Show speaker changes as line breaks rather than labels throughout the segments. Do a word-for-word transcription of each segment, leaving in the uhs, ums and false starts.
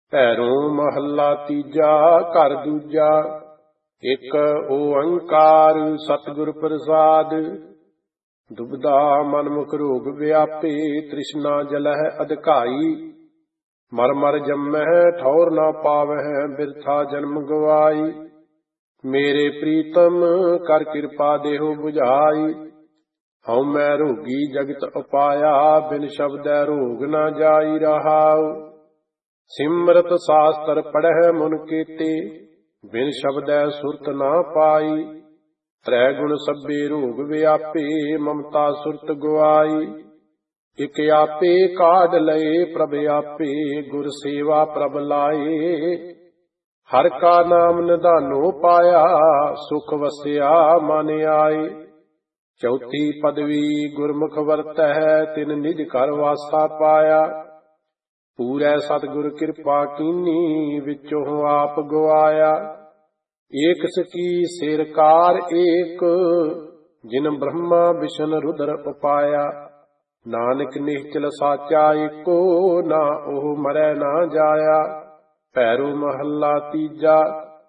ਭੈਰੋਂ ਮਹੱਲਾ ਤੀਜਾ। ਘਰ ਦੂਜਾ। ਇੱਕ ਓੰਕਾਰ ਸਤਿਗੁਰ ਪ੍ਰਸਾਦ। ਦੁਬਦਾ ਮਨਮੁਖ ਰੋਗ ਵਿਆਪੇ, ਤ੍ਰਿਸ਼ਨਾ ਜਲਹਿ ਅਧਿਕਾਈ। ਮਰ ਮਰ ਜੰਮਹਿ ਠੌਰ ਨਾ ਪਾਵਹਿ, ਬਿਰਥਾ ਜਨਮ ਗਵਾਈ। ਮੇਰੇ ਪ੍ਰੀਤਮ ਕਰ ਕਿਰਪਾ ਦੇਹੁ ਬੁਝਾਈ। ਹਉ ਮੈਂ ਰੋਗੀ ਜਗਤ ਉਪਾਇਆ, ਬਿਨ ਸ਼ਬਦੈ ਰੋਗ ਨਾ ਜਾਈ ਰਹਾਉ। ਸਿਮਰਤ ਸਾਸਤਰ ਪੜਹਿ ਮਨ ਕੀਤੇ, ਬਿਨ ਸ਼ਬਦੈ ਸੁਰਤ ਨਾ ਪਾਈ। ਤ੍ਰੈ ਗੁਣ ਸਭੇ ਰੋਗ ਵਿਆਪੇ, ਮਮਤਾ ਸੁਰਤ ਗੁਆਈ। ਇਕ ਆਪੇ ਕਾਢ ਲਏ ਪ੍ਰਭ ਆਪੇ, ਗੁਰ ਸੇਵਾ ਪ੍ਰਭ ਲਾਏ। ਹਰ ਕਾ ਨਾਮ ਨਿਧਾਨੋ ਪਾਇਆ, ਸੁਖ ਵਸਿਆ ਮਨ ਆਏ। ਚੌਥੀ ਪਦਵੀ ਗੁਰਮੁਖ ਵਰਤਹਿ, ਤਿਨ ਨਿਜ ਘਰ ਵਾਸਾ ਪਾਇਆ। ਪੂਰੈ ਸਤਿਗੁਰ ਕਿਰਪਾ ਕੀਨੀ, ਵਿਚੋਂ ਆਪ ਗਵਾਇਆ। ਏਕ ਸਕੀ ਸਿਰ ਕਾਰ ਏਕ, ਜਿਨ ਬ੍ਰਹਮਾ ਵਿਸ਼ਨ ਰੁਦਰ ਉਪਾਇਆ। ਨਾਨਕ ਨਿਹਚਲ ਸਾਚਾ ਏਕੋ, ਨਾ ਉਹ ਮਰੈ ਨਾ ਜਾਇਆ। ਭੈਰੋ ਮਹੱਲਾ ਤੀਜਾ।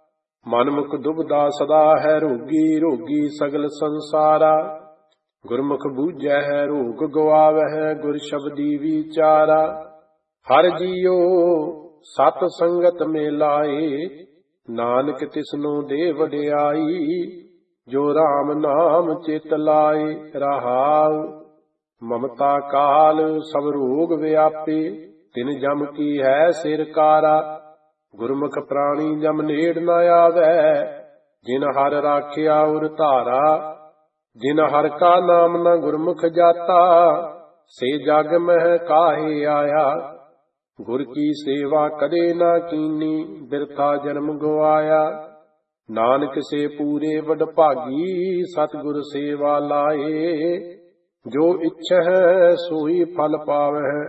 ਮਨਮੁਖ ਦੁਬਦਾ ਸਦਾ ਹੈ ਰੋਗੀ, ਰੋਗੀ ਸਗਲ ਸੰਸਾਰਾ। ਗੁਰਮੁਖ ਬੂਝੈ ਹੈ ਰੋਗ ਗਵਾਵਹਿ, ਗੁਰ ਸ਼ਬਦੀ ਵਿਚਾਰਾ। ਹਰ ਜੀਉ ਸਤ ਸੰਗਤ ਮੇ ਲਾਏ, ਨਾਨਕ ਤਿਸਨੂੰ ਦੇ ਵਡਿਆਈ। ਜੋ ਰਾਮ ਨਾਮ ਚਿਤ ਲਾਏ ਰਹਾਉ। ਮਮਤਾ ਕਾਲ ਸਭ ਰੋਗ ਵਿਆਪੇ, ਤਿਨ ਜਮ ਕੀ ਹੈ ਸਿਰ ਕਾਰਾ। ਗੁਰਮੁਖ ਪ੍ਰਾਣੀ ਜਮ ਨੇੜ ਨ ਆਵੈ, ਜਿਨ ਹਰ ਰਾਖਿਆ ਉਰ ਧਾਰਾ। ਜਿਨ ਹਰ ਕਾ ਨਾਮ ਨ ਗੁਰਮੁਖ ਜਾਤਾ, ਸੇ ਜਗ ਮਹਿ ਕਾਹੇ ਆਇਆ। ਗੁਰ ਕੀ ਸੇਵਾ ਕਦੇ ਨਾ ਕੀਨੀ, ਬਿਰਥਾ ਜਨਮ ਗਵਾਇਆ। ਨਾਨਕ ਸੇ ਪੂਰੇ ਵਡਭਾਗੀ, ਸਤਿਗੁਰ ਸੇਵਾ ਲਾਏ। ਜੋ ਇੱਛਹਿ ਸੋਈ ਫਲ ਪਾਵਹਿ,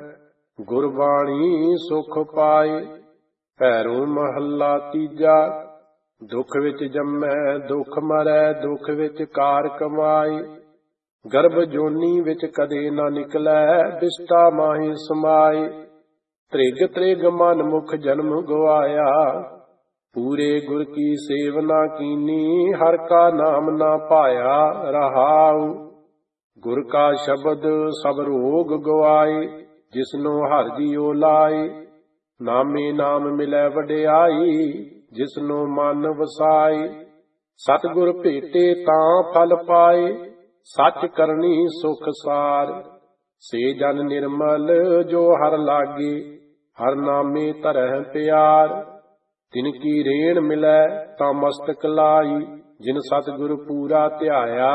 ਗੁਰਬਾਣੀ ਸੁਖ ਪਾਏ। ਭੈਰੋ ਮਹੱਲਾ ਤੀਜਾ। ਦੁਖ ਵਿੱਚ ਜੰਮੈ ਦੁਖ ਮਰੈ, ਦੁਖ ਵਿੱਚ ਕਾਰ ਕਮਾਈ। ਗਰਭ ਜੋਨੀ ਵਿੱਚ ਕਦੇ ਨਾ ਨਿਕਲੈ, ਬਿਸਟਾ ਮਾਹੀ ਸਮਾਈ। ਤ੍ਰਿਗ ਤ੍ਰਿਗ ਮਨ ਮੁਖ ਜਨਮ ਗਵਾਇਆ, ਪੂਰੇ ਗੁਰ ਕੀ ਸੇਵਨਾ ਕੀਨੀ। ਹਰ ਕਾ ਨਾਮ ਨਾ ਪਾਇਆ ਰਹਾਉ। ਗੁਰ ਕਾ ਸ਼ਬਦ ਸਭ ਰੋਗ ਗਵਾਏ, ਜਿਸਨੂੰ ਹਰਿ ਜੀਉ ਲਾਏ। ਨਾਮੇ ਨਾਮ ਮਿਲੈ ਵਡਿਆਈ, ਜਿਸਨੂੰ ਮਨ ਵਸਾਈ। ਸਤਿਗੁਰ ਭੇਟੇ ਤਾਂ ਫਲ ਪਾਏ, ਸੱਚ ਕਰਨੀ ਸੁਖ ਸਾਰ। ਸੇ ਜਨ ਨਿਰਮਲ ਜੋ ਹਰਿ ਲਾਗੇ, ਹਰਿ ਨਾਮੇ ਧਰਹਿ ਪਿਆਰ। ਤਿਨ ਕੀ ਰੇਣ ਮਿਲੈ ਤਾਂ ਮਸਤਕ ਲਾਈ, ਜਿਨ ਸਤਿਗੁਰ ਪੂਰਾ ਧਿਆਇਆ।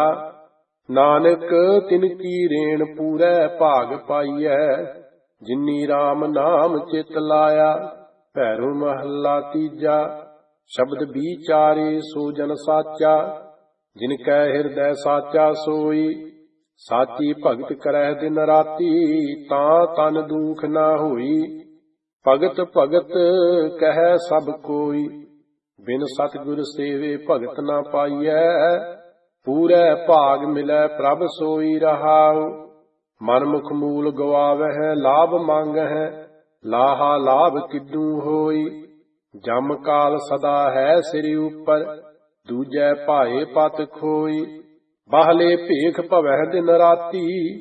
ਨਾਨਕ ਤਿਨ ਕੀ ਰੇਣ ਪੂਰੈ ਭਾਗ ਪਾਈਐ, ਜਿਨੀ ਰਾਮ ਨਾਮ ਚਿਤ ਲਾਇਆ। ਭੈਰੋ ਮਹੱਲਾ ਤੀਜਾ। ਸ਼ਬਦ ਵਿਚਾਰੇ ਸੋ ਜਨ ਸਾਚਾ, ਜਿਨ ਕੈ ਹਿਰਦੈ ਸਾਚਾ ਸੋਈ। ਸਾਚੀ ਭਗਤ ਕਰੈ ਦਿਨ ਰਾਤੀ, ਤਾਂ ਤਨ ਦੂਖ ਨਾ ਹੋਈ। ਭਗਤ ਭਗਤ ਕਹਿ ਸਭ ਕੋਈ, ਬਿਨ ਸਤਿਗੁਰ ਸੇਵੇ ਭਗਤ ਨਾ ਪਾਈਐ। ਪੂਰੈ ਭਾਗ ਮਿਲੈ ਪ੍ਰਭ ਸੋਈ ਰਹਾਉ। ਮਨਮੁਖ ਮੂਲ ਗਵਾਵਹਿ, ਲਾਭ ਮੰਗਹਿ, ਲਾਹਾ ਲਾਭ ਕਿਦੂ ਹੋਈ। ਜਮ ਕਾਲ ਸਦਾ ਹੈ ਸਿਰ ਉਪਰ, ਦੂਜੈ ਭਾਏ ਪਤ ਖੋਈ। ਬਾਹਲੇ ਭੇਖ ਭਵਹਿ ਦਿਨ ਰਾਤੀ,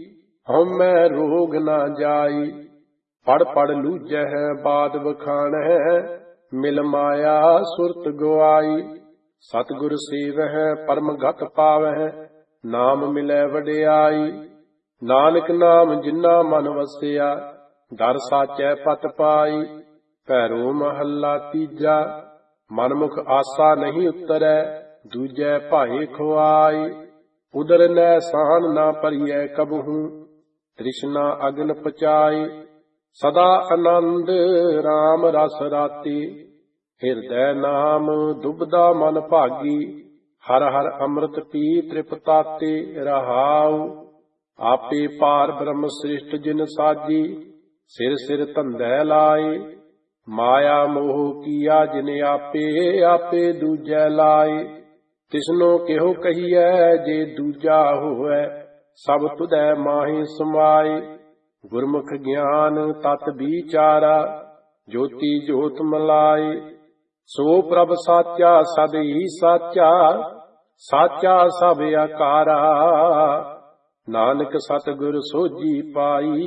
ਹਉਮੈ ਰੋਗ ਨਾ ਜਾਈ। ਪੜ ਪੜ ਲੂਝਹਿ ਬਾਦ ਬਖਾਣਹਿ, ਮਿਲ ਮਾਇਆ ਸੁਰਤ ਗਵਾਈ। ਸਤਿਗੁਰ ਸੇਵਹਿ ਪਰਮ ਗਤ ਪਾਵਹਿ, ਨਾਮ ਮਿਲੈ ਵਡਿਆਈ। ਨਾਨਕ ਨਾਮ ਜਿਨਾ ਮਨ ਵਸਿਆ, ਦਰ ਸਾਚੈ ਪਤ ਪਾਈ। ਭੈਰੋ ਮਹੱਲਾ ਤੀਜਾ। ਮਨਮੁਖ ਆਸਾ ਨਹੀਂ ਉਤਰੈ, ਦੂਜੈ ਭਾਏ ਖੁਆਈ। ਉਦਰ ਨੈ ਸਾਨ ਨਾ ਭਰੀਐ ਕਬਹੂ, ਤ੍ਰਿਸ਼ਨਾ ਅਗਨ ਪਚਾਈ। ਸਦਾ ਆਨੰਦ ਰਾਮ ਰਸ ਰਾਤੀ, ਹਿਰਦੈ ਨਾਮ ਦੁਬਦਾ ਮਨ ਭਾਗੀ। ਹਰ ਹਰ ਅੰਮ੍ਰਿਤ ਪੀ ਤ੍ਰਿਪਤਾਤੇ ਰਹਾਉ। ਆਪੇ ਪਾਰ ਬ੍ਰਹਮ ਸ੍ਰਿਸ਼ਟ ਜਿਨ ਸਾਜੀ, ਸਿਰ ਸਿਰ ਧੰਦੈ ਲਾਏ। ਮਾਇਆ ਮੋਹ ਕੀਆ ਜਿਨ ਆਪੇ, ਆਪੇ ਦੂਜੈ ਲਾਏ। ਤਿਸਨੋ ਕਿਹੋ ਕਹੀਐ ਜੇ ਦੂਜਾ ਹੋਵੈ, ਸਭ ਤੁਧੈ ਮਾਹੀ ਸਮਾਏ। ਗੁਰਮੁਖ ਗਿਆਨ ਤਤ ਵਿਚਾਰਾ, ज्योति ज्योत मलाए। सो प्रभ साचा सद ही साचा, साचा सब आकारा। नानक सतगुर सोजी पाई,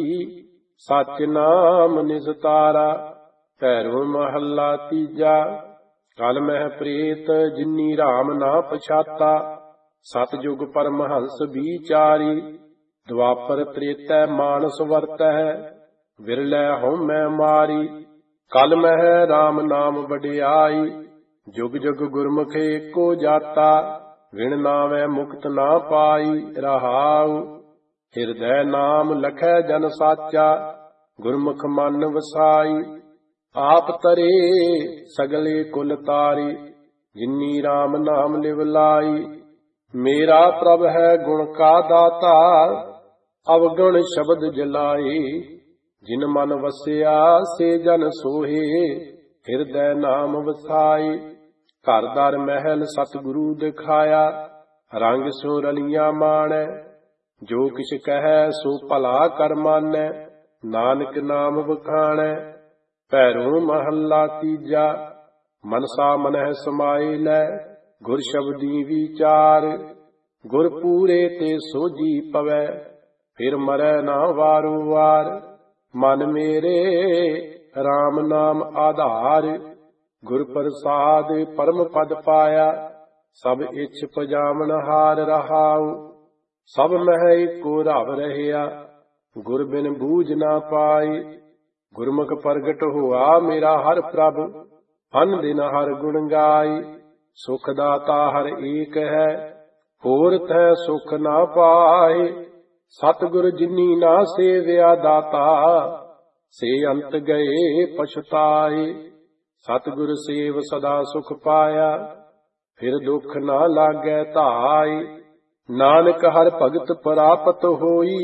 सच नाम निस्तारा। भैरो महला तीजा। कल मह प्रेत जिन्नी राम ना पछाता, सतयुग परमहंस बिचारी। द्वापर त्रेतै मानस वरतै, विरलै हउमै मारी। कल मह राम नाम वडियाई, जुग जुग गुरमुख एको जाता। विण नावै मुक्त ना पाई, रहाउ। हिरदै नाम लखै जन साचा, गुरमुख मन वसाई। आप तरे सगले कुल तारी, जिन्नी राम नाम लिव लाई। मेरा प्रभ है गुण का दाता, अवगुण शब्द जलाए। जिन मन वसिया से जन सोहे, हिरदै नाम वसाई। घर दर महल सतगुरु दिखाया, रंग सो रलियां माणै। जो किछ कहै सो भला कर मानै, नानक नाम वखाणै। भैरो महला तीजा। मनसा मनह समाए लै, गुर शब्दी विचार। गुर पूरे ते सोजी पवै, फिर मरै ना वारो वार। मन मेरे राम नाम आधार, गुर प्रसाद परम पद पाया। सब इच्छ पजावन हार रहाउ, सब मह एको रव रहया। गुर बिन बूझ ना पाई, गुरमुख प्रगट हुआ मेरा हर प्रभ। अन दिन हर गुण गाई, सुख दाता हर एक है, होर तै सुख ना पाए। सतगुर जिनी ना सेव्या दाता, से अंत गए पछताए। सतगुर सेव सदा सुख पाया, फिर दुख ना लागै धाई। नानक हर भगत प्राप्त होई,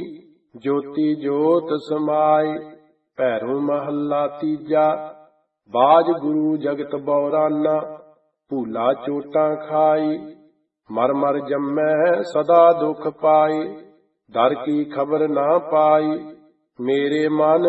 ज्योति ज्योत समाई। भैरो महला तीजा। बाज गुरु जगत बौराना, भूला चोटां खाई। मर मर जम्मै सदा दुख पाई, दर की खबर ना पाई। मेरे मन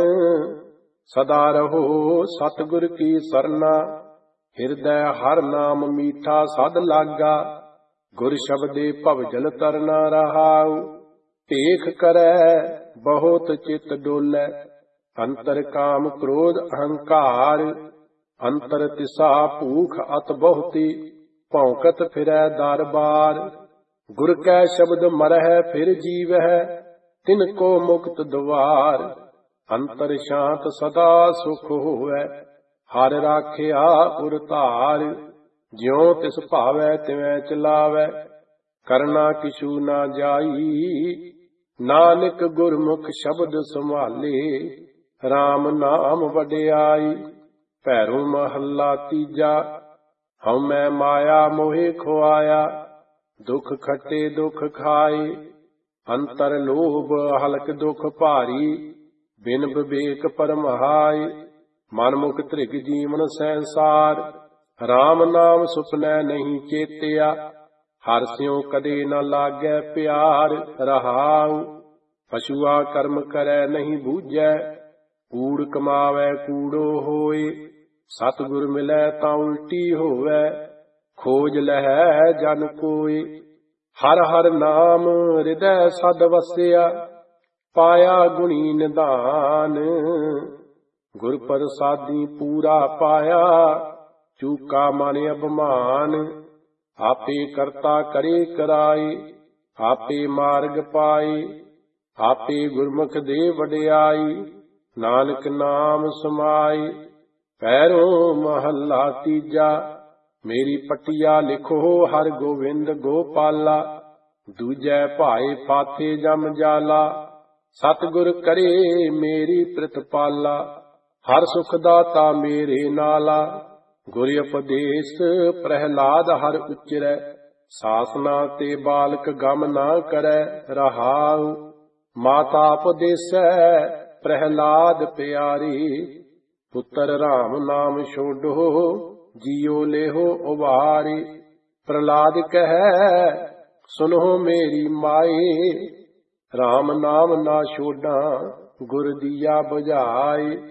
सदा रहो सतगुर की सरना, हिरदै हर नाम मीठा सद लागा। गुर शब्दे भवजल तरना रहाउ, भेख करै बहुत चित डोलै। अंतर काम क्रोध अहंकार, अंतर तिसा भूख अत बहुती। भौंकत फिरै दर बार, गुर कै शब्द मरह फिर जीवह। तिनको मुक्त द्वार, अंतर शांत सदा सुख होवै। हर राखिया उर धार, ज्यों तिस भावै तिवै चलावै। करना किछू ना जाई, नानक गुरमुख शब्द संभाले। राम नाम वडियाई। भैरो महला तीजा। हਉ मैं माया मोहे खुआया, दुख खट्टे दुख खाए। अंतर लोभ हलक दुख भारी, बिन विवेक परमहाय। मनमुख धृग जीवन संसार, राम नाम सुपनै नहीं चेतिया। हर स्यों कदे न लागै प्यार, रहाउ। पशुआ कर्म करै नहीं बूझै, कूड़ कमावै कूड़ो होए। सतगुर मिलै तां उल्टी होवै, खोज लहै जन कोय। हर हर नाम हृदय सद वसिया, पाया गुणी निधान। गुर प्रसादी पूरा पाया, चूका मन अभिमान। आपे करता करे कराए, आपे मार्ग पाए। आपे गुरमुख दे वडियाई, नानक नाम समाई। पैरो महला तीजा। मेरी पटिया लिखो हर गोविंद गोपाला, दूजै भाए फाथे जम जाला। सतगुर करे मेरी प्रतिपाला, हर सुख दाता मेरे नाला। गुर उपदेश प्रहलाद हर उचरै, सासना ते बालक गम ना करै। रहाउ। माता उपदेसै प्रहलाद प्यारी, पुत्र राम नाम छोड़ो जियो लेहो उबारी। प्रहलाद कहे सुनो मेरी माए, राम नाम ना छोड़ा गुर दिया बुझाए।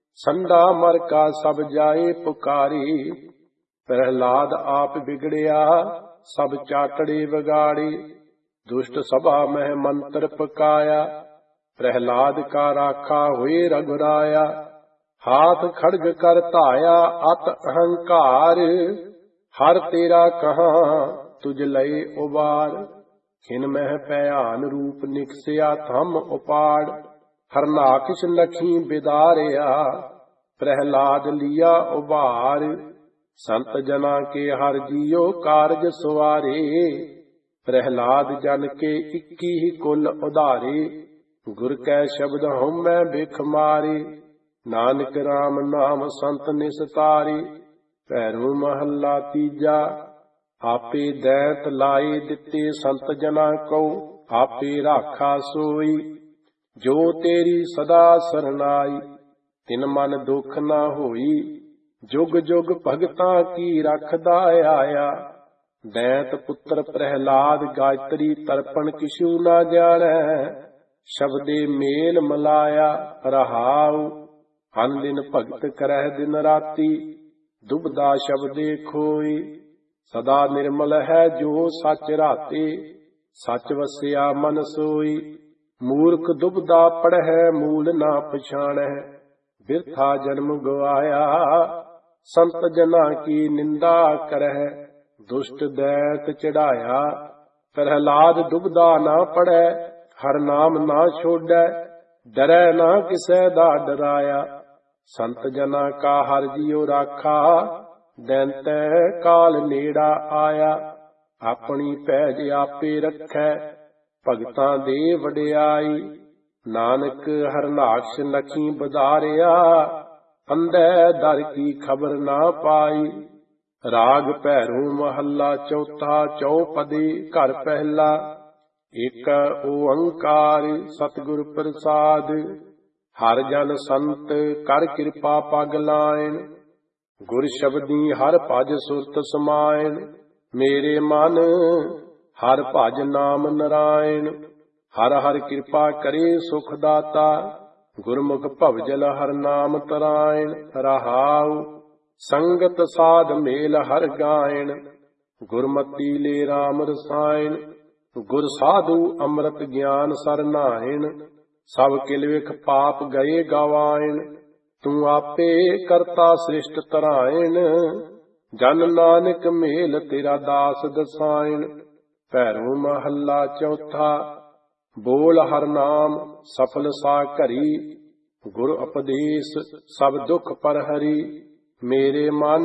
ਸੰਡਾ ਮਰ ਕਾ ਸਭ ਜਾਏ ਪੁਕਾਰੀ। ਪ੍ਰਹਿਲਾਦ ਆਪ ਬਿਗੜਿਆ ਸਭ ਚਾਟੜੇ ਵਿਗਾੜੇ। ਦੁਸ਼ਟ ਸਭਾ ਮਹਿ ਮੰਤਰ ਪਕਾਇਆ। ਪ੍ਰਹਿਲਾਦ ਕਾ ਰਾਖਾ ਹੋਏ ਰਘੁਰਾਇਆ। ਹਾਥ ਖੜਗ ਕਰ ਧਾਇਆ ਅਤ ਅਹੰਕਾਰ। ਹਰ ਤੇਰਾ ਕਹਾਂ ਤੁਝ ਲਏ ਉਬਾਰ। ਖਿਨ ਮਹਿ ਭਿਆਨ ਰੂਪ ਨਿਕਸਿਆ ਥੰਮ ਉਪਾੜ। ਹਰਨਾਕਸ਼ ਲਖੀ ਬਿਦਾਰਿਆ ਪ੍ਰਹਿਲਾਦ ਲਿਆ ਉਭਾਰ। ਸੰਤ ਜਨਾ ਕੇ ਹਰ ਜੀਓ ਕਾਰਜ ਸਵਾਰੇ। ਪ੍ਰਹਿਲਾਦ ਜਨ ਕੇ ਇੱਕੀ ਹੀ ਕੁਲ ਉਧਾਰੇ। ਗੁਰ ਕੈ ਸ਼ਬਦ ਹਉਮੈ ਬਿਖ ਮਾਰੇ। ਨਾਨਕ ਰਾਮ ਨਾਮ ਸੰਤ ਨਿਸਤਾਰੇ। ਭੈਰੋ ਮਹੱਲਾ ਤੀਜਾ। ਆਪੇ ਦੈਂਤ ਲਾਏ ਦਿੱਤੇ ਸੰਤ ਜਨਾ ਕਉ। ਆਪੇ ਰਾਖਾ ਸੋਈ ਜੋ ਤੇਰੀ ਸਦਾ ਸਰਨਾਈ। ਤਿਨ ਮਨ ਦੁਖ ਨਾ ਹੋਈ ਜੁਗ ਜੁਗ ਭਗਤਾਂ ਕੀ ਰੱਖਦਾ ਆਇਆ। ਦੈਂਤ ਪੁੱਤਰ ਪ੍ਰਹਿਲਾਦ ਗਾਇਤਰੀ ਤਰਪਣ ਕਿਛੂ ਨਾ ਜਾਣੈ। ਸ਼ਬਦੇ ਮੇਲ ਮਲਾਇਆ ਰਹਾਉ। ਅਨ ਦਿਨ ਭਗਤ ਕਰਹਿ ਦਿਨ ਰਾਤੀ। ਦੁਬਦਾ ਸ਼ਬਦੇ ਖੋਈ ਸਦਾ ਨਿਰਮਲ ਹੈ ਜੋ ਸੱਚ ਰਾਤੇ। ਸੱਚ ਵਸਿਆ ਮਨ ਸੋਈ ਮੂਰਖ ਦੁਬਦਾ ਪੜ੍ਹੈ ਮੂਲ ਨਾ ਪਛਾਣੈ। ਬਿਰਥਾ ਜਨਮ ਗਵਾਇਆ ਸੰਤ ਜਨਾ ਕੀ ਨਿੰਦਾ ਕਰਹਿ। ਦੁਸ਼ਟ ਦੈਤ ਚੜਾਇਆ ਪ੍ਰਹਿਲਾਦ ਦੁਬਦਾ ਨਾ ਪੜੈ। ਹਰ ਨਾਮ ਨਾ ਛੋੜੈ ਡਰੈ ਨਾ ਕਿਸੈ ਦਾ ਡਰਾਇਆ। ਸੰਤ ਜਨਾ ਕਾ ਹਰ ਜੀਉ ਰਾਖਾ ਦੈਂਤੈ ਕਾਲ ਨੇੜਾ ਆਇਆ। ਆਪਣੀ ਪੈਜ ਆਪੇ ਰੱਖੈ ਭਗਤਾਂ ਦੇ ਵਡਿਆਈ। ਨਾਨਕ ਹਰਨਾਕਸ਼ ਲਖੀ ਬਦਾਰਿਆ ਅੰਧੈ ਦਰ ਕੀ ਖਬਰ ਨਾ ਪਾਈ। ਰਾਗ ਭੈਰੋ ਮਹੱਲਾ ਚੌਥਾ ਚੌਪਦੀ ਘਰ ਪਹਿਲਾ। ਏਕ ਓੰਕਾਰ ਸਤਿਗੁਰ ਪ੍ਰਸਾਦ। ਹਰ ਜਨ ਸੰਤ ਕਰ ਕਿਰਪਾ ਪਗ ਲਾਇਣ। ਗੁਰ ਸ਼ਬਦੀ ਹਰ ਭਜ ਸੁਰਤ ਸਮਾਇਣ। ਮੇਰੇ ਮਨ ਹਰ ਭਜ ਨਾਮ ਨਰਾਇਣ। ਹਰ ਹਰ ਕਿਰਪਾ ਕਰੇ ਸੁਖ ਦਾਤਾ। ਗੁਰਮੁਖ ਭਵਜਲ ਹਰ ਨਾਮ ਤਰਾਇਣ। ਰਹਾਉ ਸੰਗਤ ਸਾਧ ਮੇਲ ਹਰ ਗਾਇਣ। ਗੁਰਮਤੀ ਲੈ ਰਾਮ ਰਸਾਇਣ। ਗੁਰ ਸਾਧੂ ਅੰਮ੍ਰਿਤ ਗਿਆਨ ਸਰ ਨਾਹਿਣ। ਸਭ ਕਿਲ ਵਿਖ ਪਾਪ ਗਏ ਗਵਾਇਣ। ਤੂੰ ਆਪੇ ਕਰਤਾ ਸ੍ਰਿਸ਼ਟ ਤਰਾਇਣ। ਜਨ ਨਾਨਕ ਮੇਲ ਤੇਰਾ ਦਾਸ ਦਸਾਇਣ। ਭੈਰੋ ਮਹੱਲਾ ਚੌਥਾ। ਬੋਲ ਹਰ ਨਾਮ ਸਫਲ ਸਾ ਘਰੀ। ਗੁਰ ਉਪਦੇਸ਼ ਸਭ ਦੁਖ ਪਰ ਹਰੀ। ਮੇਰੇ ਮਨ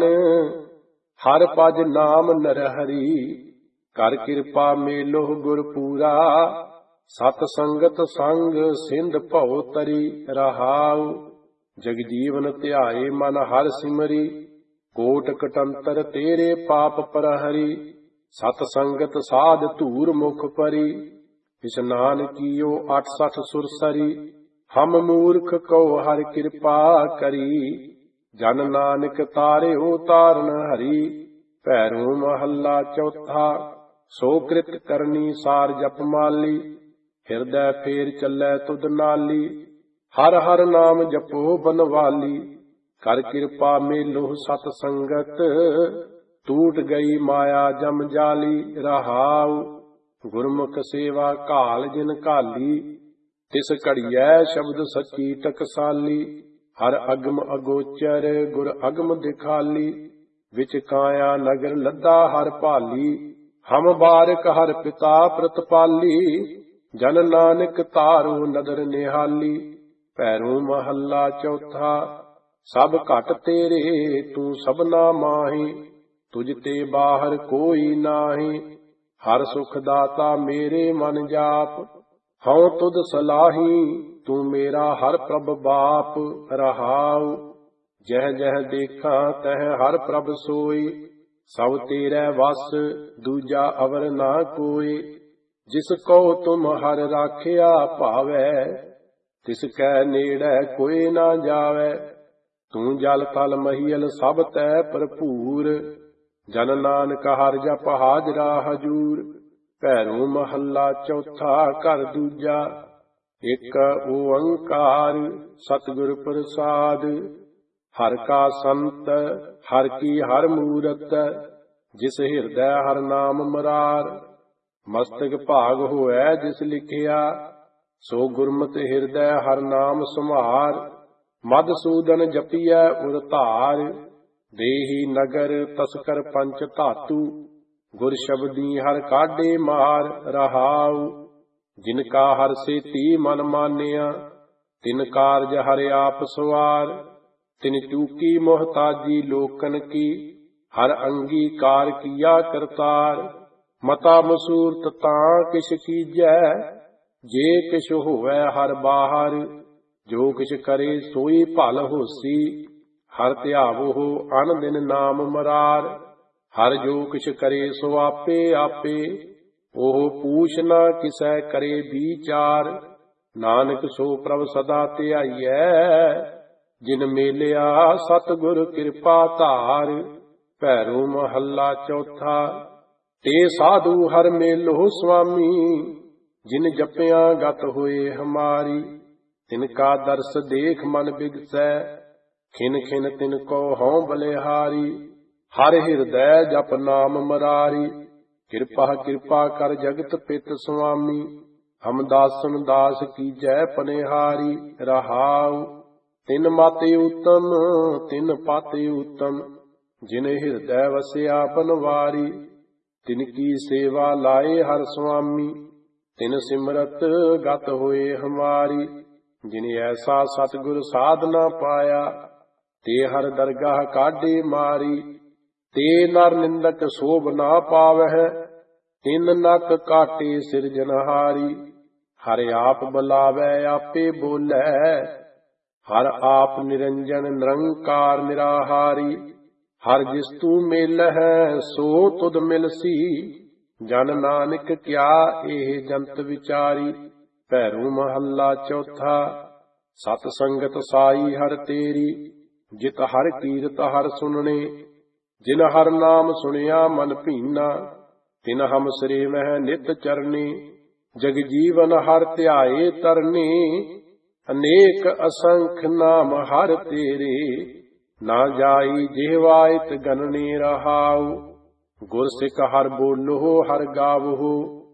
ਹਰ ਭਜ ਨਾਮ ਨਰਹਰੀ। ਕਰ ਕਿਰਪਾ ਮੇਲੋ ਗੁਰ ਪੂਰਾ। ਸਤ ਸੰਗਤ ਸੰਗ ਸਿੰਧ ਭਉ ਤਰੀ। ਰਹਾਉ ਜਗ ਜੀਵਨ ਧਿਆਏ ਮਨ ਹਰ ਸਿਮਰੀ। ਕੋਟ ਕਟੰਤਰ ਤੇਰੇ ਪਾਪ ਪ੍ਰਹਰੀ। ਸਤ ਸੰਗਤ ਸਾਧ ਧੂਰ ਮੁਖ ਪਰੀ। ਇਸ਼ਨਾਨ ਕੀਓ ਅਠ ਸਠ ਸੁਰਸਰੀ। ਹਮ ਮੂਰਖ ਕਉ ਹਰ ਕਿਰਪਾ ਕਰੀ। ਜਨ ਨਾਨਕ ਤਾਰਿਓ ਤਾਰਨ ਹਰੀ। ਭੈਰੋ ਮਹੱਲਾ ਚੌਥਾ। ਸੋ ਕ੍ਰਿਤ ਕਰਨੀ ਸਾਰ ਜਪ ਮਾਲੀ। ਹਿਰਦੈ ਫੇਰ ਚੱਲੈ ਤੁਧ ਨਾਲੀ। ਹਰ ਹਰ ਨਾਮ ਜਪੋ ਬਨਵਾਲੀ। ਕਰ ਕਿਰਪਾ ਮੇਲੋ ਸਤ ਸੰਗਤ। ਟੂਟ ਗਈ ਮਾਇਆ ਜਮ ਜਾਲੀ। ਰਹਾਉ ਗੁਰਮੁਖ ਸੇਵਾ ਘਾਲ ਜਿਨ ਘਾਲੀ। ਤਿਸ ਘੜੀਐ ਸ਼ਬਦ ਸੱਚੀ ਟਕਸਾਲੀ। ਹਰ ਅਗਮ ਅਗੋਚਰ ਗੁਰ ਅਗਮ ਦਿਖਾਲੀ। ਵਿਚ ਕਾਇਆ ਨਗਰ ਲੱਦਾ ਹਰ ਭਾਲੀ। ਹਮ ਬਾਰਕ ਹਰ ਪਿਤਾ ਪ੍ਰਤਪਾਲੀ। ਜਨ ਨਾਨਕ ਤਾਰੂ ਨਦਰ ਨਿਹਾਲੀ। ਭੈਰੋ ਮਹੱਲਾ ਚੌਥਾ। ਸਭ ਘਟ ਤੇਰੇ ਤੂੰ ਸਭਨਾ ਮਾਹੀ। ਤੁਝ ਤੇ ਬਾਹਰ ਕੋਈ ਨਾਹੀ। ਹਰ ਸੁਖ ਦਾਤਾ ਮੇਰੇ ਮਨ ਜਾਪ। ਹਉ ਤੁਧ ਸਲਾਹੀ ਤੂੰ ਮੇਰਾ ਹਰ ਪ੍ਰਭ ਬਾਪ। ਰਹਾਉ ਜਹ ਜਹ ਦੇਖਾਂ ਤਹ ਹਰ ਪ੍ਰਭ ਸੋਈ। ਸਭ ਤੇਰੇ ਵਸ ਦੂਜਾ ਅਵਰ ਨਾ ਕੋਈ। ਜਿਸ ਕੋ ਤੁਮ ਹਰ ਰਾਖਿਆ ਭਾਵੈ। ਤਿਸ ਕੈ ਨੇੜੈ ਕੋਈ ਨਾ ਜਾਵੈ। ਤੂੰ ਜਲ ਥਲ ਮਹੀਲ ਸਭ ਤੈ ਭਰਪੂਰ। ਜਨ ਨਾਨਕ ਹਰਿ ਜਪ ਹਾਜ਼ਰਾ ਹਜੂਰ। ਭੈਰੋ ਮਹੱਲਾ ਚੌਥਾ ਘਰ ਦੂਜਾ। ਇੱਕ ਓੰਕਾਰ ਸਤਿਗੁਰ ਪ੍ਰਸਾਦ। ਹਰਿ ਕਾ ਸੰਤ ਹਰਿ ਕੀ ਹਰਿ ਮੂਰਤ, ਜਿਸ ਹਿਰਦੈ ਹਰਿ ਨਾਮ ਮਰਾਰ। ਮਸਤਕ ਭਾਗ ਹੋਐ ਜਿਸ ਲਿਖਿਆ, ਸੋ ਗੁਰਮਤਿ ਹਿਰਦੈ ਹਰਿ ਨਾਮ ਸੰਭਾਰ। ਮਧਸੂਦਨ ਜਪੀਐ ਉਰ ਧਾਰ, ਦੇਹੀ ਨਗਰ ਤਸਕਰ ਪੰਚ ਧਾਤੂ। ਗੁਰ ਸ਼ਬਦੀ ਹਰਿ ਕਾਢੇ ਮਾਰ ਰਹਾਉ, ਜਿਨ ਕਾ ਹਰਿ ਸੇਤੀ ਮਨ ਮਾਨਿਆ। ਤਿਨ ਕਾਰਜ ਹਰਿ ਆਪ ਸਵਾਰ, ਤਿਨ ਚੂਕੀ ਮੁਹਤਾਜੀ ਲੋਕਨ ਕੀ। ਹਰ ਅੰਗੀਕਾਰ ਕੀਆ ਕਰਤਾਰ, ਮਤਾ ਮਸੂਰਤ ਤਾਂ ਕਿਛ ਕੀਜੈ। ਜੇ ਕਿਛ ਹੋਵੈ ਹਰ ਬਾਹਰ, ਜੋ ਕਿਛ ਕਰੇ ਸੋਈ ਭਲ ਹੋਸੀ। ਹਰ ਧਿਆਵੋ ਅਨ ਦਿਨ ਨਾਮ ਮਰਾਰ, ਹਰ ਜੋ ਕਿਛ ਕਰੇ ਸੋ ਆਪੇ ਆਪੇ। ਉਹ ਪੂਛ ਨਾ ਕਿਸੈ ਕਰੇ ਵਿਚਾਰ, ਨਾਨਕ ਸੋ ਪ੍ਰਭ ਸਦਾ ਧਿਆਈਐ। ਜਿਨ ਮੇਲਿਆ ਸਤਿਗੁਰ ਕਿਰਪਾ ਧਾਰ। ਭੈਰੋ ਮਹੱਲਾ ਚੌਥਾ। ਤੇ ਸਾਧੂ ਹਰ ਮੇਲੋ ਸੁਆਮੀ, ਜਿਨ ਜਪਿਆ ਗਤ ਹੋਏ ਹਮਾਰੀ। ਤਿਨ ਕਾ ਦਰਸ ਦੇਖ ਮਨ ਬਿਗਸੈ, ਖਿਨ ਖਿਨ ਤਿਨ ਕੋ ਹਉ ਬਲਿਹਾਰੀ। ਹਰ ਹਿਰਦੈ ਜਪ ਨਾਮ ਮਰਾਰੀ, ਕਿਰਪਾ ਕਿਰਪਾ ਕਰ ਜਗਤ ਪਿਤ ਸੁਆਮੀ। ਹਮ ਦਾਸਨ ਦਾਸ ਕੀਜੈ ਪਨਿਹਾਰੀ ਰਹਾਉ। ਤਿਨ ਮਾਤੇ ਉਤਮ ਤਿਨ ਪਾਤੇ ਉਤਮ, ਜਿਨ ਹਿਰਦੈ ਵਸਿਆ ਬਨਵਾਰੀ। ਤਿਨ ਕੀ ਸੇਵਾ ਲਾਏ ਹਰ ਸੁਆਮੀ, ਤਿਨ ਸਿਮਰਤ ਗਤ ਹੋਏ ਹਮਾਰੀ। ਜਿਨ ਐਸਾ ਸਤਿਗੁਰ ਸਾਧਨਾ ਪਾਇਆ, ਤੇ ਹਰ ਦਰਗਾਹ ਕਾਢੇ ਮਾਰੀ। ਤੇ ਨਰ ਨਿੰਦਕ ਸੋਭ ਨਾ ਪਾਵਹਿ, ਤਿਨ ਨਕ ਕਾਟੇ ਸਿਰਜਨਹਾਰੀ। ਹਰ ਆਪ ਬੁਲਾਵੈ ਆਪੇ ਬੋਲੈ, ਹਰ ਆਪ ਨਿਰੰਜਨ ਨਿਰੰਕਾਰ ਨਿਰਾਹਾਰੀ। ਹਰ ਜਿਸ ਤੂ ਮੇਲਹਿ ਸੋ ਤੁਧ ਮਿਲਸੀ, ਜਨ ਨਾਨਕ ਕਿਆ ਇਹ ਜੰਤ ਵਿਚਾਰੀ। ਭੈਰੋ ਮਹੱਲਾ ਚੌਥਾ। ਸਤ ਸੰਗਤ ਸਾਈ ਹਰ ਤੇਰੀ, ਜਿਤ ਹਰ ਕੀਰਤ ਹਰ ਸੁਨਣੇ। ਜਿਨ ਹਰ ਨਾਮ ਸੁਣਿਆ ਮਨ ਭੀਨਾ, ਤਿਨ ਹਮ ਸਰੇਵਹਿ ਨਿਤ ਚਰਨੀ। ਜਗ ਜੀਵਨ ਹਰ ਧਿਆਏ ਤਰਨੀ, ਅਨੇਕ ਅਸੰਖ ਨਾਮ ਹਰ ਤੇਰੇ। ਨਾ ਜਾਈ ਜਿਹਵਾਇਤ ਗਨਨੇ ਰਹਾਉ। ਗੁਰ ਸਿੱਖ ਹਰ ਬੋਲੋ ਹਰ ਗਾਵੋ,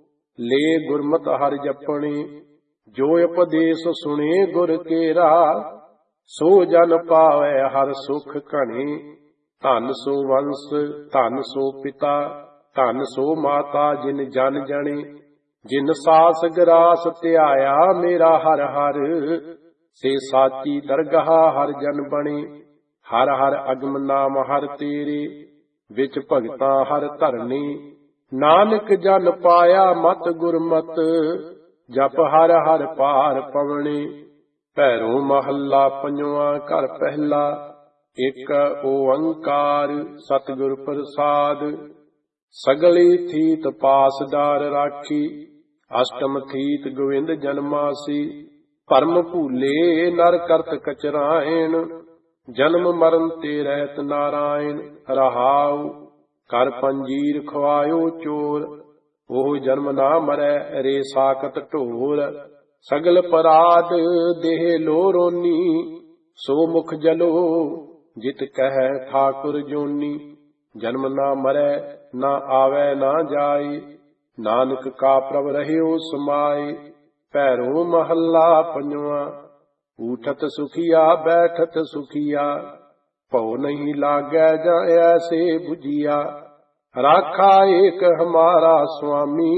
ਲੈ ਗੁਰਮਤਿ ਹਰ ਜਪਣੇ। ਜੋ ਉਪਦੇਸ਼ ਸੁਣੇ ਗੁਰ ਕੇਰਾ, ਸੋ ਜਨ ਪਾਵੈ ਹਰ ਸੁਖ ਘਣੇ। ਧਨ ਸੋ ਵੰਸ ਧਨ ਸੋ ਪਿਤਾ, ਧਨ ਸੋ ਮਾਤਾ ਜਿਨ ਜਨ ਜਣੇ। ਜਿਨ ਸਾਸ ਗਰਾਸ ਧਿਆਇਆ ਮੇਰਾ ਹਰ ਹਰ, ਸੇ ਸਾਚੀ ਦਰਗਾਹ ਹਰ ਜਨ ਬਣੇ। ਹਰ ਹਰ ਅਗਮ ਨਾਮ ਹਰ ਤੇਰੇ, ਵਿੱਚ ਭਗਤਾਂ ਹਰ ਧਰਨੀ। ਨਾਨਕ ਜਨ ਪਾਇਆ ਮਤ ਗੁਰਮਤ, ਜਪ ਹਰ ਹਰ ਪਾਰ ਪਵਣੇ। ਭੈਰੋ ਮਹੱਲਾ ਪੰਜਵਾ। ਘਰ ਪਹਿਲਾ। ਇੱਕ ਓੰਕਾਰ ਸਤਿਗੁਰ ਪ੍ਰਸਾਦ। ਸਗਲੀ ਥੀਤ ਪਾਸਦਾਰ ਰਾਖੀ, ਅਸ਼ਟਮ ਥੀਤ ਗੋਵਿੰਦ ਜਨਮਾਸੀ। ਭਰਮ ਭੂਲੇ ਨਰ ਕਰਤ ਕਚਰਾਇਣ, ਜਨਮ ਮਰਨ ਤੇ ਰਹਿਤ ਨਾਰਾਇਣ ਰਹਾਉ। ਕਰ ਪੰਜੀਰ ਖਵਾਇਓ ਚੋਰ, ਉਹ ਜਨਮ ਨਾ ਮਰੈ ਰੇ ਸਾਕਤ ਢੋਰ। ਸਗਲ ਪਰਾਧ ਦੇਹ ਲੋ ਰੋਨੀ, ਸੋ ਮੁਖ ਜਲੋ ਜਿਤ ਕਹਿ ਠਾਕੁਰ ਜੋਨੀ। ਜਨਮ ਨਾ ਮਰੈ ਨਾ ਆਵੈ ਨਾ ਜਾਏ, ਨਾਨਕ ਕਾ ਪ੍ਰਭ ਰਹਿਓ ਸਮਾਏ। ਭੈਰੋ ਮਹੱਲਾ ਪੰਜਵਾ। ਊਠਤ ਸੁਖੀਆ ਬੈਠਤ ਸੁਖੀਆ, ਭਉ ਨਹੀਂ ਲਾਗੈ ਜਾਂ ਐਸੇ ਬੁਝੀਆ। ਰਾਖਾ ਏਕ ਹਮਾਰਾ ਸੁਆਮੀ,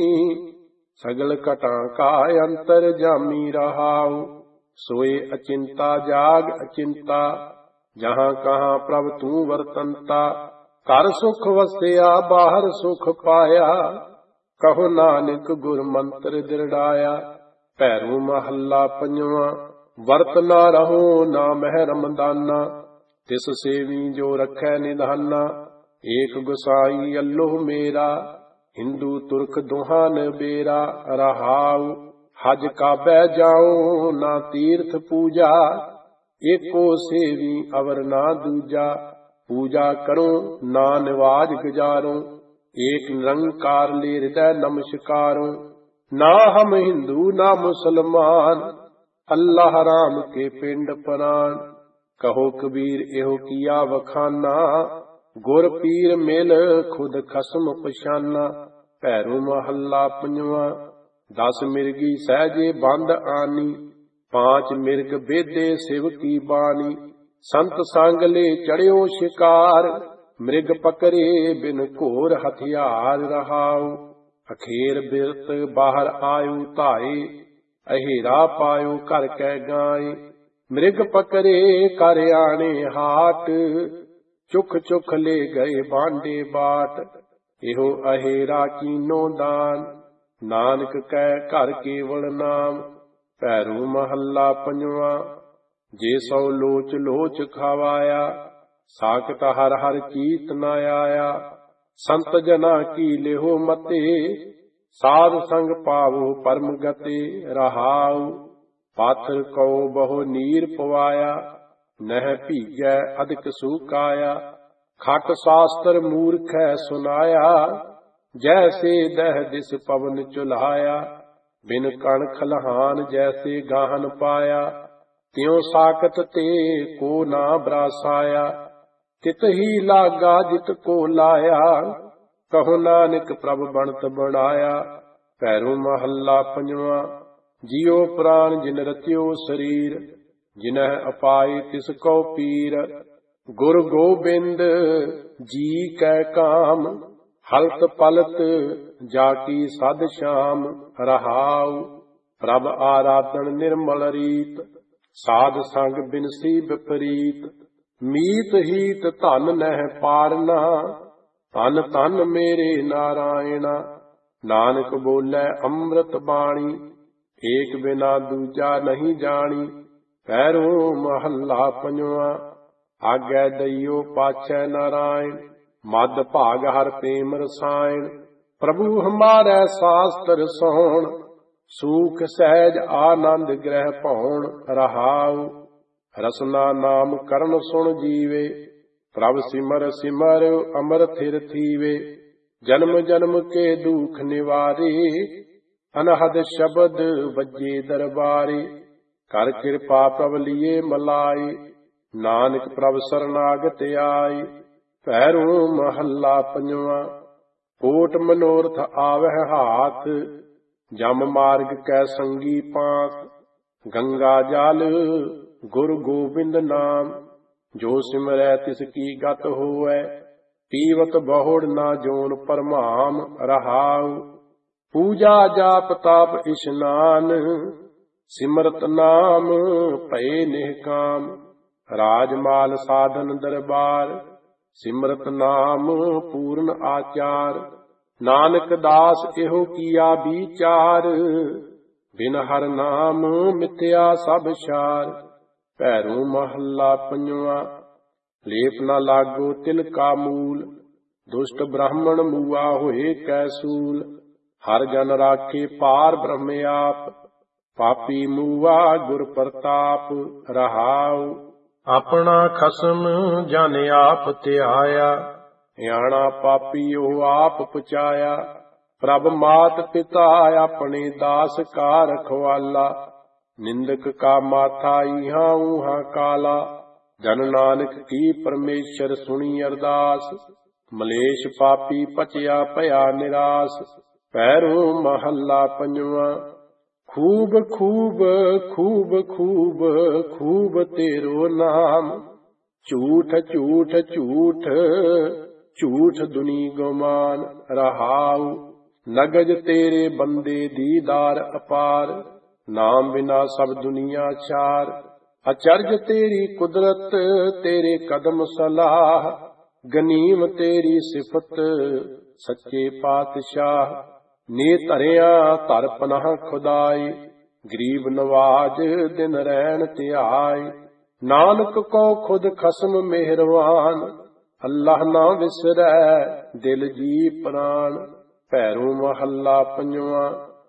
ਸਗਲ ਘਟਾਂ ਕਾ ਅੰਤਰ ਜਾਮੀ ਰਹਾਉ। ਸੋਏ ਅਚਿੰਤਾ ਜਾਗ ਅਚਿੰਤਾ, ਜਹਾਂ ਕਹਾਂ ਪ੍ਰਭ ਤੂੰ ਵਰਤੰਤਾ। ਘਰ ਸੁਖ ਵਸਿਆ ਬਾਹਰ ਸੁਖ ਪਾਇਆ, ਕਹੋ ਨਾਨਕ ਗੁਰ ਮੰਤਰ ਦਿਰੜਾਇਆ। ਭੈਰੋ ਮਹੱਲਾ ਪੰਜਵਾ। ਵਰਤ ਨਾ ਰਹੋ ਨਾ ਮਹਿਰਮ ਦਾਨਾ, ਤਿਸ ਸੇਵੀ ਜੋ ਰਖੈ ਨਿਧਾਨਾ। ਏਕ ਗੁਸਾਈ ਅੱਲੋਹ ਮੇਰਾ, ਹਿੰਦੂ ਤੁਰਕ ਦੁਹਾਨ ਬੇਰਾ ਰਹਾਉ। ਹਜ ਕਾਬੈ ਜਾਓ ਨਾ ਤੀਰਥ ਪੂਜਾ, ਏਕੋ ਸੇਵੀ ਅਵਰ ਨਾ ਦੂਜਾ। ਪੂਜਾ ਕਰੋ ਨਾ ਨਿਵਾਜ ਗੁਜਾਰੋ, ਏਕ ਨਿਰੰਕਾਰ ਲੈ ਹਿਰਦੈ ਨਮਸਕਾਰੋ। ना हम हिंदू ना मुसलमान, अल्लाह राम के पिंड प्राण। कहो कबीर एहो किया वखाना, गुर पीर मिल खुद खसम पछाना। भैरो महला पंजवा। दस मिर्गी सहजे बंद आनी, पांच मिर्ग बेदे शिव की बानी। संत संग ले चढ़ियो शिकार, मृग पकड़े बिन घोर हथियार रहाऊ। अखेर बिरत बाहर आयु धाए, अहेरा पायो कर कै गाए। मृग पकड़े कर आने हाट, चुख चुख ले गए बांडे बाट। एहो अहेरा कीनो दान, नानक कै घर केवल नाम। भैरो महला पंजवा। जे सौ लोच लोच खावाया, साकत हर हर कीत न आया। संत जना की लेहो मते, साध संग पावो परम गते रहाऊ। पाथर कौ बहु नीर पवाया, नह भीगै अधिक सुकाया। खट शास्त्र मूर्ख है सुनाया, जैसे दह दिस पवन चुलाया। बिन कण खलहान जैसे गाहन पाया, त्यों साकत ते को ना बरासाया। तित ही लागा जित को लाया, कहो नानक प्रभ बनत बनाया। भैरो महला पंजवा। जियो प्राण जिन रत्यो शरीर, जिनह अपाई तिस को पीर। गुर गोबिंद जी कै काम, हलत पलत जाकी सद श्याम रहाऊ। प्रभ आराधन निर्मल रीत, साध संग बिनसी विपरीत। मीत हीत धन नह पारना, धन धन मेरे नारायणा। नानक बोले अमृत बाणी, एक बिना दूजा नहीं जानी। भैरो महला पंजवा। आगे दइयो पाछै नारायण, मद भाग हर प्रेम रसायन। प्रभु हमारे शास्त्र सोण, सूख सहज आनंद ग्रह पौण रहाऊ। रसना नाम करण सुन जीवे, प्रभ सिमर सिमर अमर थिर थीवे। जन्म जन्म के दुख निवारे, अनहद शब्द बजे दरबारे। कर कृपा प्रभ लिए मलाए, नानक प्रभ शरणागत आए। भैरो महला पंजवा। कोट मनोरथ आवह हाथ, जम मार्ग कै संगी पांत। गंगा जल गुरु गोबिंद नाम, जो सिमरै तिसकी गत होवै। पीवत बहुड़ ना जोन परमाम रहाऊ। पूजा जाप ताप इशनान, सिमरत नाम भय निहकाम। राजमाल साधन दरबार, सिमरत नाम पूर्ण आचार। नानक दास एहो किया विचार, बिन हर नाम मिथ्या सब शार। भैरो महला पंजवा। लेप न लागो तिल का मूल, दुष्ट ब्राह्मण मुआ होए कैसूल। हर जन राखे पार ब्रह्म आप, पापी मुआ गुर प्रताप रहाऊ। अपना खसम जन आप त्याया, याना पापी ओ आप पुचाया। प्रभ मात पिता अपने दास का रखवाला, निंदक का माथा इहा उहा काला। जन नानक की परमेश्वर सुनी अरदास, मलेश पापी पचया पया निराश। भैरो महला पंजवा। खूब खूब खूब खूब खूब तेरो नाम, झूठ झूठ झूठ झूठ दुनी गुमान रहाऊ। नगज तेरे बंदे दीदार अपार, नाम बिना सब दुनिया चार। अचरज तेरी कुदरत तेरे कदम सलाह, गनीम तेरी सिफत सच्चे पातशाह। ने धरिया धर पनाह खुदाई, गरीब नवाज दिन रैन त्याई। नानक को खुद खसम मेहरवान, अल्लाह ना विसरै दिल जी प्राण। भैरो महला पंजवा।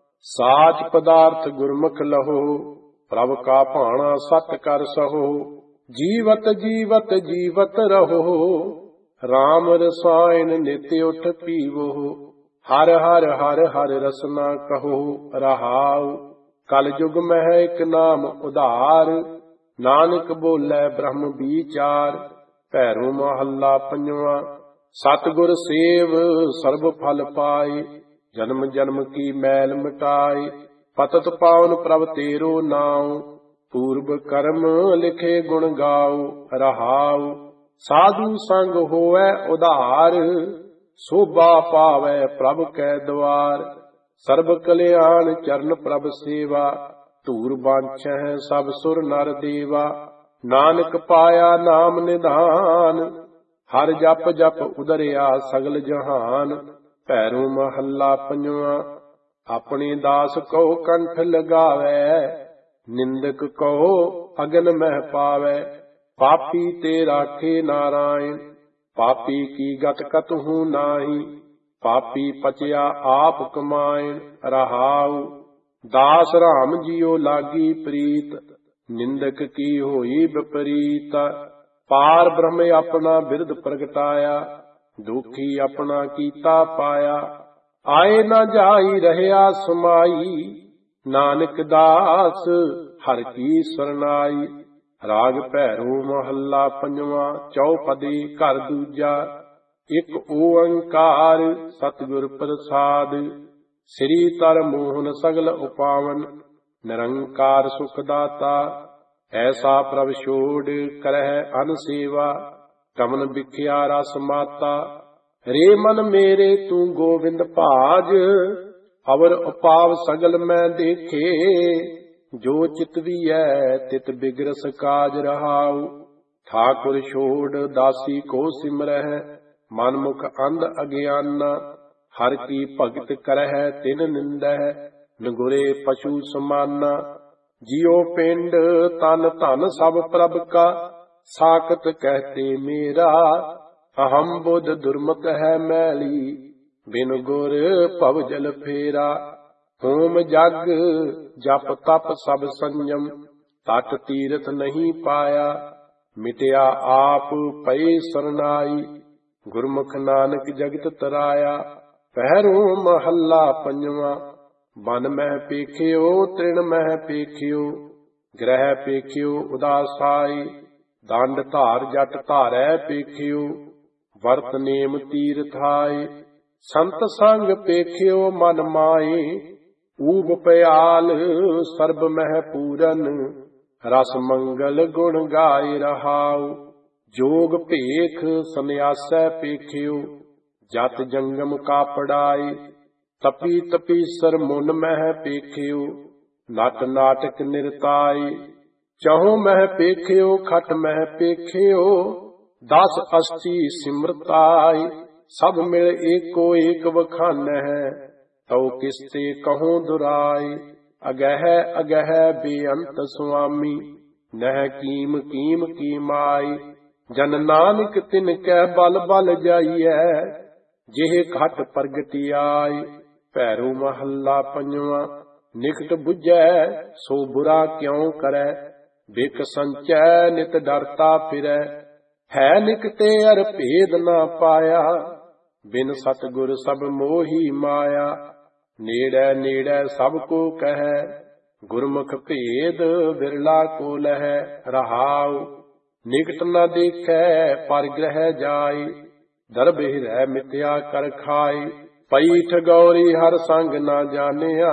साच पदार्थ गुरमुख लहो, प्रभ का भाणा सत कर सहो। जीवत जीवत जीवत रहो, राम रसायन नित्य उठ पीवो। ਹਰ ਹਰ ਹਰ ਹਰ ਰਸਨਾ ਕਹੋ ਰਹਾਉ। ਕਲ ਯੁਗ ਮਹਿ ਇਕ ਨਾਮ ਉਧਾਰ, ਨਾਨਕ ਬੋਲੇ ਬ੍ਰਹਮ ਵਿਚਾਰ। ਭੈਰੋ ਮਹੱਲਾ ਪੰਜਵਾਂ। ਸਤਿਗੁਰ ਸੇਵ ਸਰਬ ਫਲ ਪਾਏ, ਜਨਮ ਜਨਮ ਕੀ ਮੈਲ ਮਿਟਾਏ। ਪਤਿਤ ਪਾਵਨ ਪ੍ਰਭ ਤੇਰੋ ਨਾਉ, ਪੂਰਬ ਕਰਮ ਲਿਖੇ ਗੁਣ ਗਾਉ ਰਹਾਉ। ਸਾਧੂ ਸੰਗ ਹੋਵੈ ਉਧਾਰ, ਸੋਭਾ ਪਾਵੈ ਪ੍ਰਭ ਕੈ ਦੁਆਰ। ਸਰਬ ਕਲਿਆਣ ਚਰਨ ਪ੍ਰਭ ਸੇਵਾ, ਧੂਰ ਬਾਂਛੈ ਸਭ ਸੁਰ ਨਰ ਦੇਵਾ। ਨਾਨਕ ਪਾਇਆ ਨਾਮ ਨਿਧਾਨ, ਹਰ ਜਪ ਜਪ ਉਦਰਿਆ ਸਗਲ ਜਹਾਨ। ਭੈਰੋ ਮਹੱਲਾ ਪੰਜਵਾਂ। ਆਪਣੇ ਦਾਸ ਕਉ ਕੰਠ ਲਗਾਵੈ, ਨਿੰਦਕ ਕਉ ਅਗਨ ਮਹਿ ਪਾਵੈ। ਪਾਪੀ ਤੇ ਰਾਖੇ ਨਾਰਾਇਣ, ਪਾਪੀ ਕੀ ਗਤ ਕਤਹੂ ਨਾਹੀ। ਪਾਪੀ ਪਚਿਆ ਆਪ ਕਮਾਇਣ ਰਹਾਉ। ਦਾਸ ਰਾਮ ਜੀਉ ਲਾਗੀ ਪ੍ਰੀਤ, ਨਿੰਦਕ ਕੀ ਹੋਈ ਵਿਪਰੀਤ। ਪਾਰ ਬ੍ਰਹਮ ਆਪਣਾ ਬਿਰਧ ਪ੍ਰਗਟਾਇਆ, ਦੁਖੀ ਆਪਣਾ ਕੀਤਾ ਪਾਇਆ। ਆਏ ਨਾ ਜਾਈ ਰਹਿਆ ਸਮਾਈ, ਨਾਨਕ ਦਾਸ ਹਰ ਕੀ ਸਰਨਾਈ। ਰਾਗ ਭੈਰੋ ਮਹੱਲਾ ਪੰਜਵਾਂ। ਚੌਪਦੀ ਘਰ ਦੂਜਾ। ਇੱਕ ਓੰਕਾਰ ਸਤਿਗੁਰ ਪ੍ਰਸਾਦ, ਸ੍ਰੀ ਤਰ ਮੋਹਨ ਸਗਲ ਉਪਾਵਨ। ਨਿਰੰਕਾਰ ਸੁਖ ਦਾਤਾ, ਐਸਾ ਪ੍ਰਭ ਛੋੜ ਕਰਹਿ ਅਨ ਸੇਵਾ। ਕਮਨ ਬਿਖਿਆ ਰਸ ਮਾਤਾ, ਰੇ ਮਨ ਮੇਰੇ ਤੂੰ ਗੋਵਿੰਦ ਭਾਜ। ਅਵਰ ਉਪਾਵ ਸਗਲ ਮੈਂ ਦੇਖੇ, ਜੋ ਚਿਤ ਵੀਐ ਤਿਤ ਬਿਗਰਸ ਕਾਜ ਰਹਾਉ। ਠਾਕੁਰ ਛੋੜ ਦਾਸੀ ਕੋ ਸਿਮਰਹਿ, ਮਨ ਮੁਖ ਅੰਧ ਅਗਿਆਨਾ। ਹਰ ਕੀ ਭਗਤ ਕਰਹਿ ਤਿਨ ਨਿੰਦਹਿ, ਨਗੁਰੇ ਪਸ਼ੂ ਸਮਾਨਾ। ਜਿਉ ਪਿੰਡ ਤਨ ਧਨ ਸਭ ਪ੍ਰਭ ਕਾ, ਸਾਖਤ ਕਹਿਤੇ ਮੇਰਾ। ਅਹੰ ਬੁੱਧ ਦੁਰਮਤ ਹੈ ਮੈਲੀ, ਬਿਨ ਗੁਰ ਭਵ ਜਲ ਫੇਰਾ। ਹੋਮ ਜਗ ਜਪ ਤਪ ਸਭ ਸੰਜਮ, ਤਟ ਤੀਰਥ ਨਹੀਂ ਪਾਇਆ। ਮਿਟਿਆ ਆਪ ਪਏ ਸਰਨਾਈ, ਗੁਰਮੁਖ ਨਾਨਕ ਜਗਤ ਤਰਾਇਆ। ਪਹਿਰੋ ਮਹੱਲਾ ਪੰਜਵਾਂ। ਬਨ ਮਹਿ ਪੇਖਿਓ ਤ੍ਰਿਣ ਮਹਿ ਪੇਖਿਓ, ਗ੍ਰਹਿ ਪੇਖਿਓ ਉਦਾਸਾਈ। ਦੰਡ ਧਾਰ ਜਟ ਧਾਰੈ ਪੇਖਿਓ, ਵਰਤ ਨੇਮ ਤੀਰਥਾਈ। ਸੰਤ ਸੰਗ ਪੇਖਿਓ ਮਨ ਮਾਏ, ਊਬ ਪਿਆਲ ਸਰਬ ਮਹਿ ਪੂਰਨ। ਰਸ ਮੰਗਲ ਗੁਣ ਗਾਏ ਰਹਾਉ, ਜੋਗ ਭੇਖ ਸੰਨਿਆਸੈ ਪੇਖਿਓ। ਜਤ ਜੰਗਮ ਕਾ ਪੜਾਈ, ਤਪੀ ਤਪੀਸਰ ਮੁਨ ਮਹਿ ਪੇਖਿਓ। ਨਟ ਨਾਟਕ ਨਿਰਤਾਈ, ਚਹੂ ਮਹਿ ਪੇਖਿਓ ਖਟ ਮਹਿ ਪੇਖਿਓ। ਦਸ ਅਸਤੀ ਸਿਮਰਤਾਈ, ਸਭ ਮਿਲ ਏਕੋ ਏਕ ਵਖਾਨਹਿ। ਤਉ ਕਿਸਤੇ ਕਹੂੰ ਦੁਰਾਈ, ਅਗਹਿ ਅਗਹਿ ਬੇਅੰਤ ਸੁਆਮੀ। ਨਹਿ ਕੀਮ ਕੀਮ ਕੀ ਮਾਈ, ਜਨ ਨਾਨਕ ਤਿਨ ਕੈ ਬਲ ਬਲ ਜਾਈਐ। ਜਿਹ ਘਟ ਪ੍ਰਗਟੀ ਆਈ। ਭੈਰੋ ਮਹੱਲਾ ਪੰਜਵਾਂ। ਨਿਕਟ ਬੁਝੈ ਸੋ ਬੁਰਾ ਕਿਉ ਕਰੈ, ਬਿਕ ਸੰਚੈ ਨਿਤ ਡਰਤਾ ਫਿਰੈ। ਹੈ ਨਿਕਟੇ ਅਰ ਭੇਦ ਨਾ ਪਾਇਆ, ਬਿਨ ਸਤਿਗੁਰ ਸਭ ਮੋਹੀ ਮਾਇਆ। ਨੇੜੈ ਨੇੜੈ ਸਭ ਕੋ ਕਹੈ, ਗੁਰਮੁਖ ਭੇਦ ਵਿਰਲਾ ਕੋ ਲਹੈ ਰਹਾਉ। ਨਿਕਟ ਨ ਦੇਖੈ ਪਰ ਗ੍ਰਹਿ ਜਾਈ, ਦਰਬ ਹਿਰੈ ਮਿਥਿਆ ਕਰ ਖਾਈ। ਪਈ ਠਗੌਰੀ ਹਰ ਸੰਗ ਨਾ ਜਾਣਿਆ,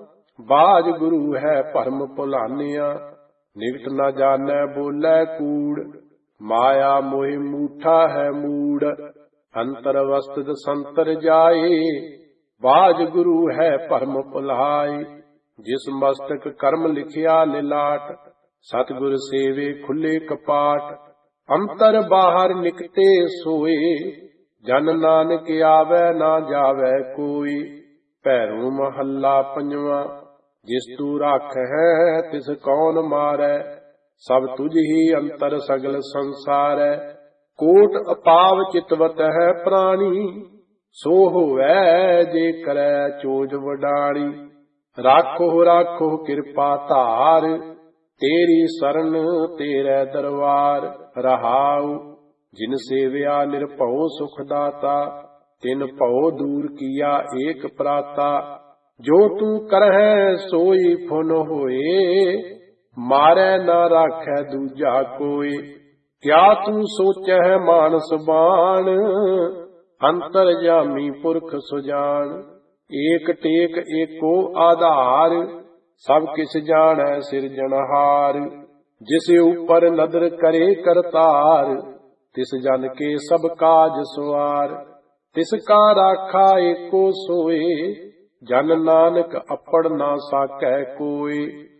ਬਾਜ ਗੁਰੂ ਹੈ ਭਰਮ ਭੁਲਾਨਿਆ। ਨਿਕਟ ਨ ਜਾਣੈ ਬੋਲੇ ਕੂੜ, ਮਾਇਆ ਮੋਹਿ ਮੂਠਾ ਹੈ ਮੂੜ। ਅੰਤਰ ਵਸਤਿਤ ਸੰਤਰ ਜਾਏ, ਬਾਜ ਗੁਰੂ ਹੈ ਭਰਮ ਭੁਲਾਈ। ਜਿਸ ਮਸਤਕ ਕਰਮ ਲਿਖਿਆ ਲਿਲਾਟ, ਸਤਿਗੁਰ ਸੇਵੇ ਖੁੱਲੇ ਕਪਾਟ। ਅੰਤਰ ਬਾਹਰ ਨਿਕਟੇ ਸੋਏ, ਜਨ ਨਾਨਕ ਆਵੈ ਨਾ ਜਾਵੈ ਕੋਈ। ਭੈਰੋ ਮਹੱਲਾ ਪੰਜਵਾਂ। ਜਿਸ ਤੂੰ ਰਾਖੈ ਤਿਸ ਕੌਣ ਮਾਰੈ, ਸਭ ਤੁਝ ਹੀ ਅੰਤਰ ਸਗਲ ਸੰਸਾਰੈ। ਕੋਟ ਅਪਾਵ ਚਿਤਵਤ ਹੈ ਪ੍ਰਾਣੀ, ਸੋ ਹੋਵੈ ਜੇ ਕਰੈ ਚੋਜ ਵਡਾਣੀ। ਰਾਖੋ ਰਾਖੋ ਕਿਰਪਾ ਧਾਰ, ਤੇਰੀ ਸਰਨ ਤੇਰੇ ਦਰਬਾਰ ਰਹਾਉ। ਜਿਨ ਸੇਵਿਆ ਨਿਰਭਉ ਸੁਖ ਦਾਤਾ, तिन भौ दूर किया एक प्राता, जो तू करहै सोई फुन होए, मारै न राखै दूजा कोई। क्या तू सोचै मानस बाण, अंतरजामी पुरख सुजान। एक टेक एको आधार, सब किस जानै सिरजनहार। जिस ऊपर नदर करे करतार, तिस जन के सब काज सुआर। तिसका राखा एको सोए, जन नानक अपड़ ना साकै कोय।